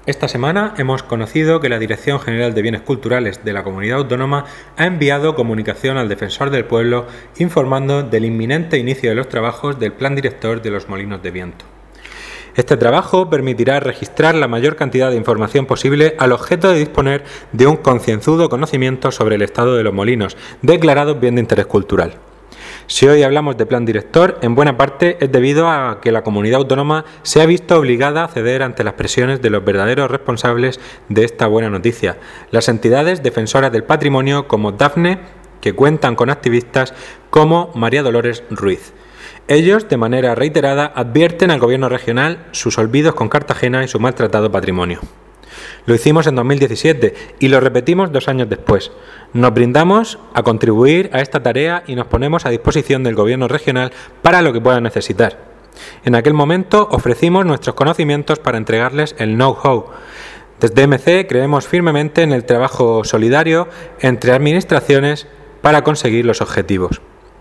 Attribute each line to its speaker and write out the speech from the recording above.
Speaker 1: Esta semana hemos conocido que la Dirección General de Bienes Culturales de la Comunidad Autónoma ha enviado comunicación al Defensor del Pueblo informando del inminente inicio de los trabajos del Plan Director de los Molinos de Viento. Este trabajo permitirá registrar la mayor cantidad de información posible al objeto de disponer de un concienzudo conocimiento sobre el estado de los molinos, declarados bien de interés cultural. Si hoy hablamos de plan director, en buena parte es debido a que la comunidad autónoma se ha visto obligada a ceder ante las presiones de los verdaderos responsables de esta buena noticia, las entidades defensoras del patrimonio como Dafne, que cuentan con activistas como María Dolores Ruiz. Ellos, de manera reiterada, advierten al gobierno regional sus olvidos con Cartagena y su maltratado patrimonio. Lo hicimos en 2017 y lo repetimos 2 años después. Nos brindamos a contribuir a esta tarea y nos ponemos a disposición del gobierno regional para lo que puedan necesitar. En aquel momento ofrecimos nuestros conocimientos para entregarles el know-how. Desde MC creemos firmemente en el trabajo solidario entre administraciones para conseguir los objetivos.